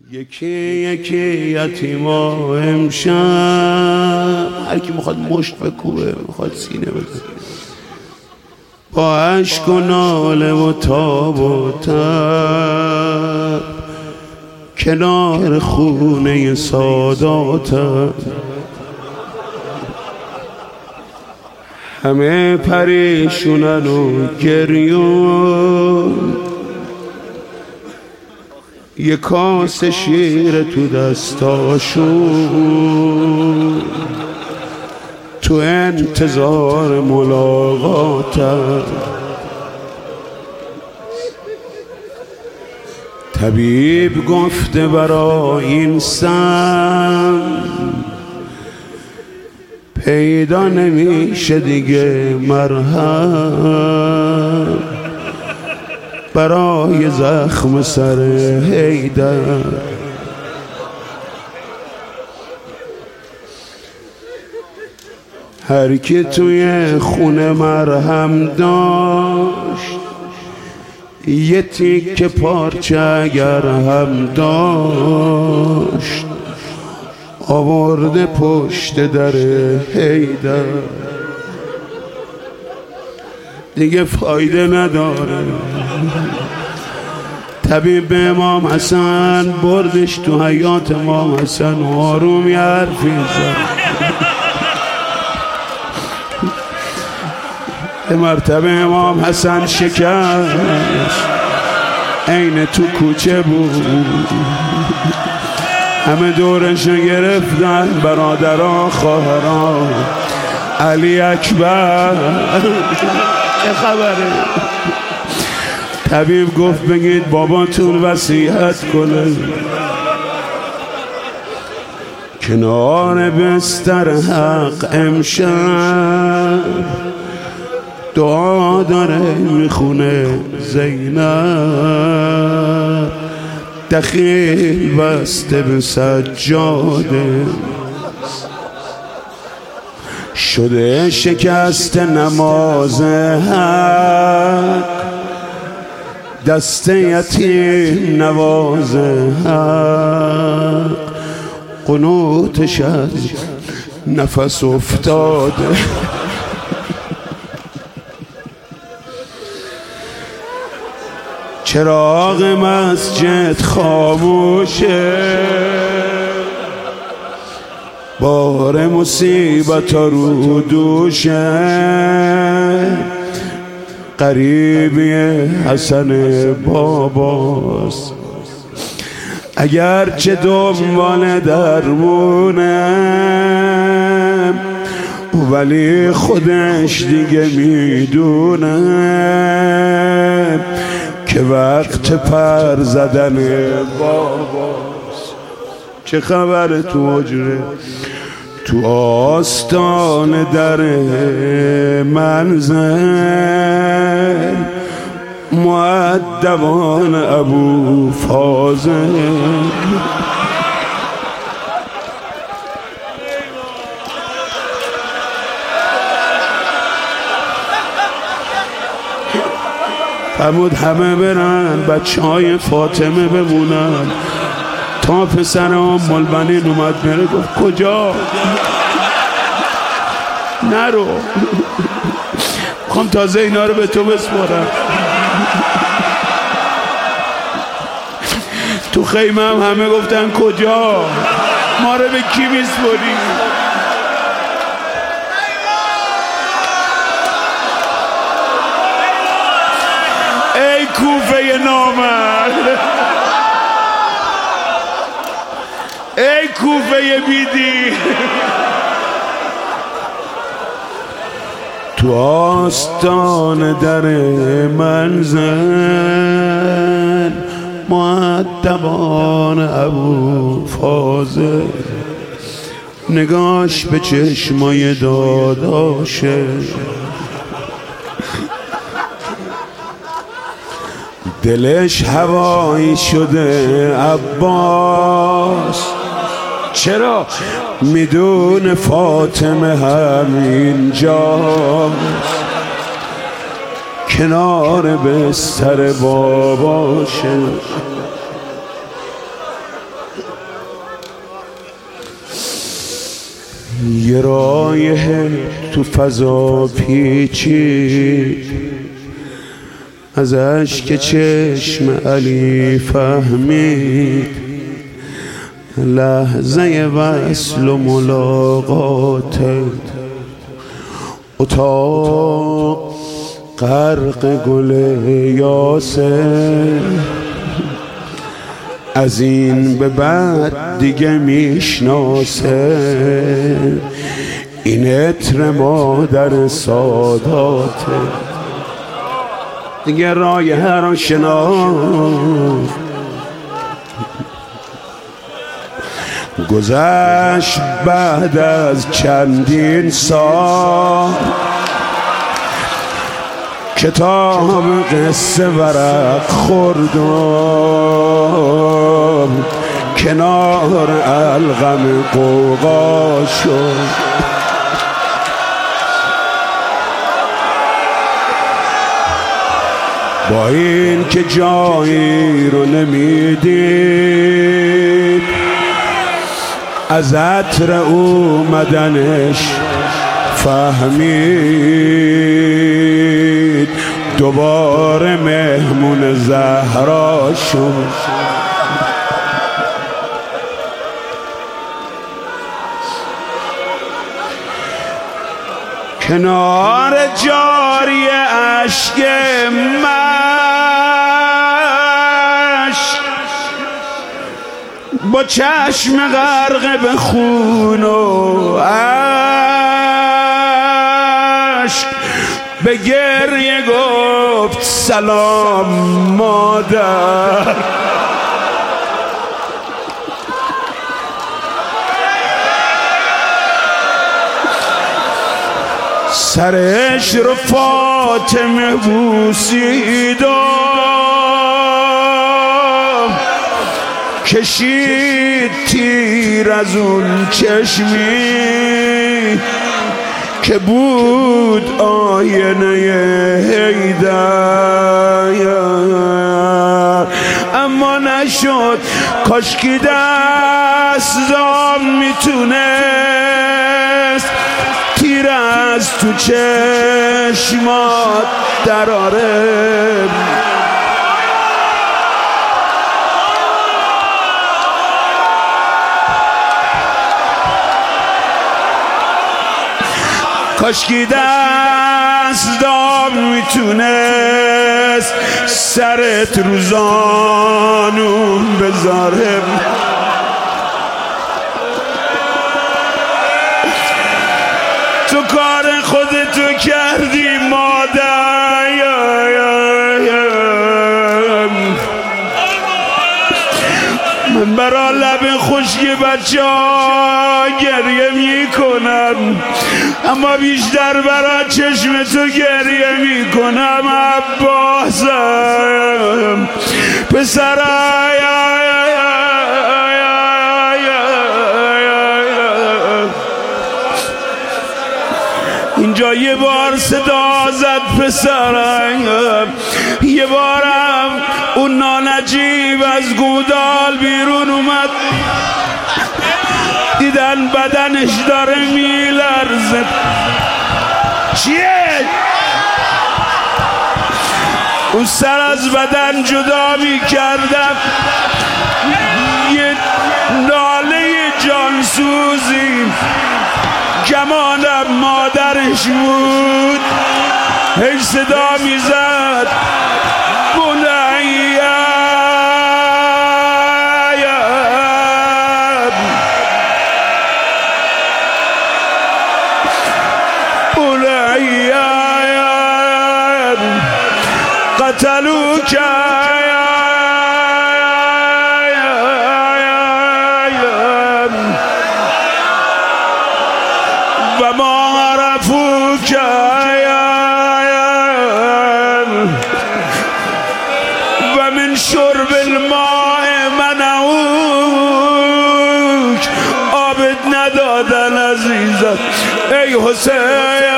یکی یکی یتیما امشب، هر کی میخواد مشت بکوبه، میخواد سینه بزنه، با عشق و ناله و تاب و تب کنار خونه ساداتم، همه پریشونن و گریون، یه کاسه شیر تو دستاشون، تو انتظار ملاقاتم. طبیب گفته برای این سم پیدا نمیشه دیگه مرهم، برای زخم سر حیدر. هر کی توی خونه مرهم داشت، یه تیکه پارچه اگر هم داشت، آورده پشت در حیدر. دیگه فایده نداره. طبیب امام حسن بردش تو حیات امام حسن، آروم یه حرفی زد. به مرتبه امام حسن شکست، عین تو کوچه بود، همه دورشو گرفتن، برادران خواهران. علی اکبر چه خبره؟ طبیب گفت بگید باباتون وصیت کنه کنار بستر حق امشب دعا داره میخونه زینب، دخیل بسته به سجاده، شده شکست نماز حق، دست یتیم نواز حق، قنوتش از نفس افتاده. چراغ مسجد خاموشه، بار مصیبت رو دوشه، قریبی حسن باباست، اگرچه دنبال درمونه، ولی خودش دیگه میدونه که وقت پر زدن باباست. چه خبر تو حجره؟ تو آستان در منزل مؤدبان ابو فاضل، فرمود همه برن، بچه های فاطمه بمونن. تا پسر ام البنین اومد بره، گفت کجا؟ نرو، میخوام تازه اینا رو به تو بسپارم. تو خیمه هم همه گفتن کجا؟ ما رو به کی میسپاری؟ ای کوفه نامرد، ای کوفه بیدی، تو آستان در منزل مؤدبان ابو فاضل، نگاش به چشمای داداشه، دلش هوایی شده عباس. چرا؟ میدونه فاطمه همینجاست، کنار بستر باباشه. یه رایه تو فضا پیچید ازش که چشم علی فهمید لحظه وصل و ملاقات اتاق غرق گل یاسر از این به بعد دیگه میشناسه این عطر مادر ساداته دیگه رایه را شناخت گذشت بعد از چندین سال کتاب قصه ورق خوردم کنار الغم قوقا شد با این که جایی رو نمیدید از عطر اومدنش فهمید دوباره مهمون زهرا شد کنار جاری اشک مشک با چشم غرق به خون و اشک به گریه گفت سلام مادر سرش رو فاطمه بوسیدم کشید تیر از اون چشمی که بود آینه حیدر اما نشد کاشکی دستم میتونست تیر از تو چشمات دراره کاشکی دستم میتونست سرت رو زانوم بذاره تو کار خودتو کردی مادر من برا لب خشک بچه ها گریه میکنم اما بیشتر برا چشم تو گریه میکنم عباسم پسرم اینجا یه بار صدا زد پسرم یه بارم اون نانجیب از گودال بیرون اومد دیدن بدنش داره میلرزه چیه؟ اون سر از بدن جدا میکردم یه ناله جانسوزی کمانم مادرش بود هی صدا میزد بنیم بنیم قتلوک و ما عرفوک و من شرب الماء منعوک آبت ندادن عزیزم ای حسین